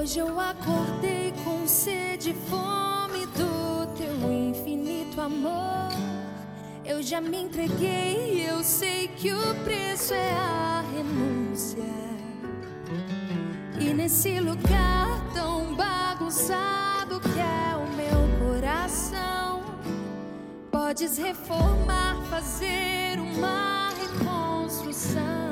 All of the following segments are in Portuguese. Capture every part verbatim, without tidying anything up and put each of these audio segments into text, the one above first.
Hoje eu acordei com sede e fome do teu infinito amor. Eu já me entreguei, eu sei que o preço é a renúncia. E nesse lugar tão bagunçado que é o meu coração, podes reformar, fazer uma reconstrução.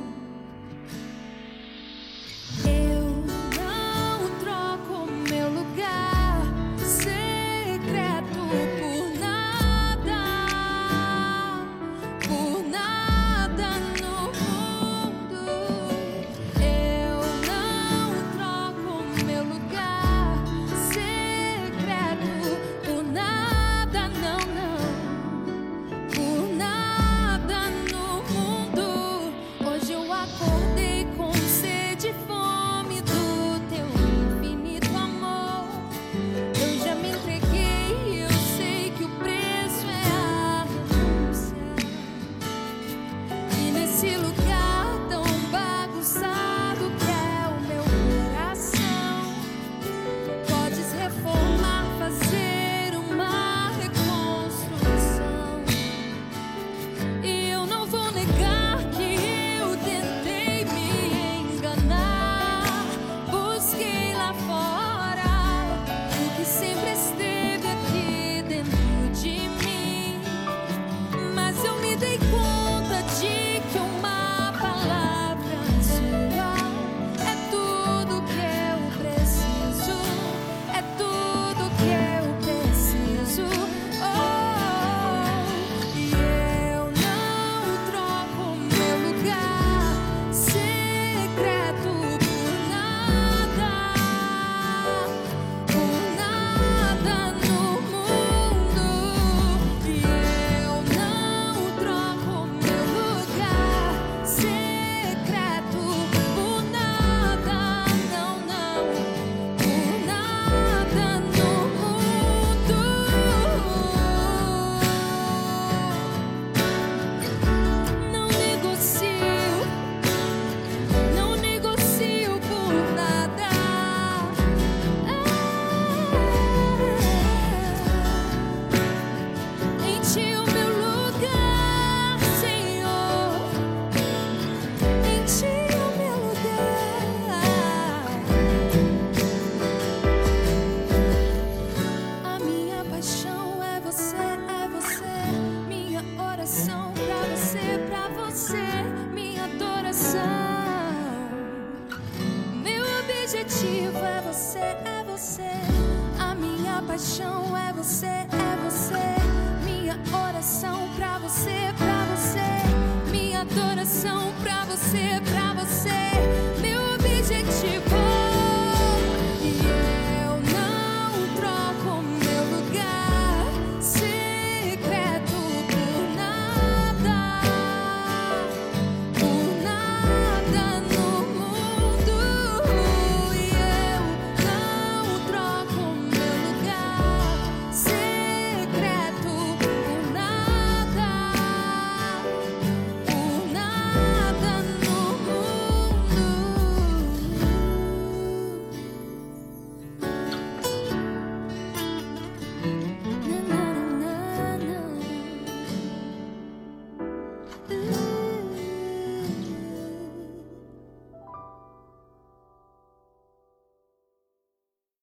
É você, é você, a minha paixão é você, é você, minha oração pra você, pra você, minha adoração pra você, pra você, meu objetivo.